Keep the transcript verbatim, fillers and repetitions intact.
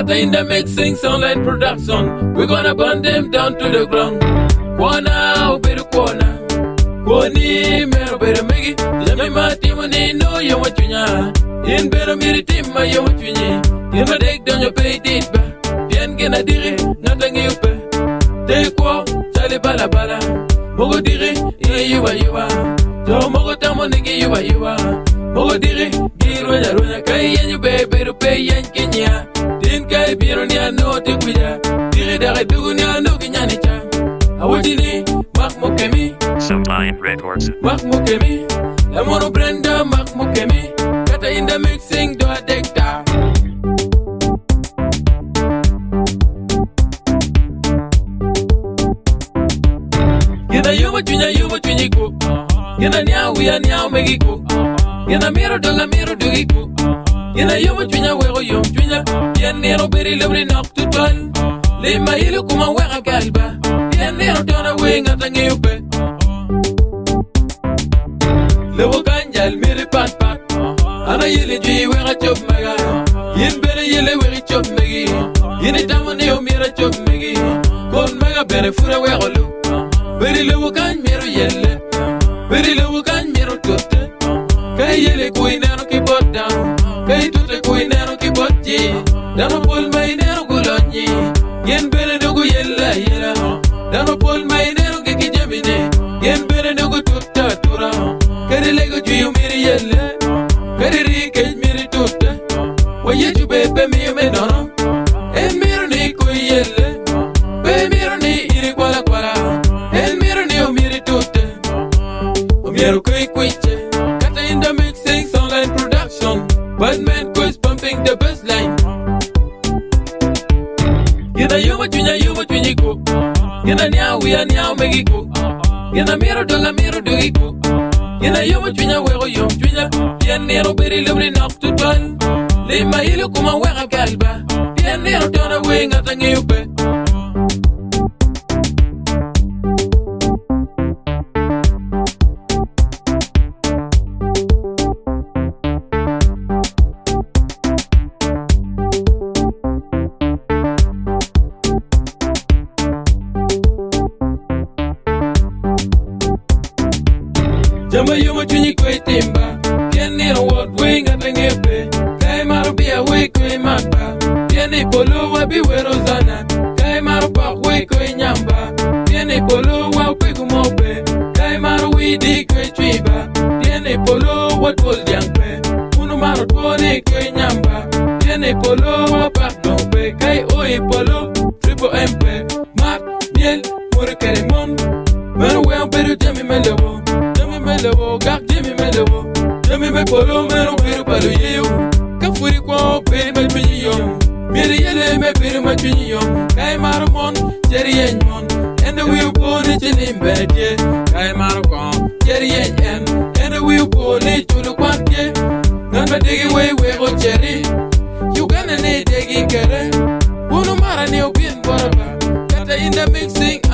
Kata in the mixing, soundline production. We're gonna burn them down to the ground. Kwana, better kwana. Kwani, mero better megi. Jami mati mani no yo machunya. In better miri timma yo machunyi. In my deck down your pay it ba. Bien gena dire, nothing you pay. Take wo, chali bala bala. Mogo dire, ye yuba yuba. So mogo tamo nigi yuba yuba. Mogo dire, giro ya ronya kai yenyu be better pay yen kenya. Din kai biro ni ano te kuya. Dire dare dugu ni ano kinyani cha. Awujini, mak mokemi. Sublime Records. Mak mokemi. La mono Brenda, mak mokemi. Kata in the mixing, do a dekta. Gina yuma chunya yuma chunyiko. Gina niya uya niya megiko. Gina miro doga miro dogiko. Gina yuma chunya wego yum chunya. Yen nero beri lebri nok tutuan. Lima ilu kuma wega kalba. Yen nero tona wenga tangi yupe. Lewo ganjal miri pat pat. Ana yili jui wega chop mega. Yin bere yile wegi chop megi. Yini tamani yo mira chop megi. Kon mega bere fura wego lu. Beri lewo gan miro yelle. Beri lewo gan miro tutte. Kay yele kui nero ki bot down. Kay tutte kui nero ki bot ji. Dano pol may nero gulonyi. Yen bere nugu yella yella. Dano pol may nero ki ki jamine. Yen bere nugu tutta tura. Kari lego juyu miri yelle. Kari rikej miri tutte. Waye ju bebe mi me nono. E miro ni kui yelle. Be miro ni iri kwala kwala. E miro ni o miri tutte. O miro kui kuiche. Kata in the mixing, soundline production. Bad man quiz pumping the bass line. Gina yuma chunya yuma chunyiko. Gina niya uya niya megiko. Gina miro doga miro dogiko. Gina yuma chunya wego yum chunya. Yen nero beri lebri nok tutuan. Lima ilu kuma wega kalba. Yen nero tona wenga tangi yupe. Jama yuma chunyi kwe timba. Yen nero wot wenga tangi yupe. Kai maru biya we kwe mapa. Yeni polo wa bi we rozana. Kai maru pa we kwe nyamba. Yeni polo wa kwe kumope. Kai maru we di kwe chwiba. Yeni polo wa tol jangpe. Unu maru twone kwe nyamba. Yeni polo wa pak nope. Kai oi polo triple mpe. Mak, miel, mure kere mon. Mero we an peru jami melewo. Jami melewo, gak jami melewo. Jami me polo mero peru palo yeo. Kafuri kwa peri ma chunyi yom. Miri yele me peri ma chunyi yom. Kai maru mon, jeri yen mon. Ende wiu pone chilim bedye. Kai maru kon, jeri yen en. Ende wiu pone chulu kwantye. Nan me digi we we go jeri. Uganda ne digi kere. Unu mara ne ubin boraba. Kata in the mixing.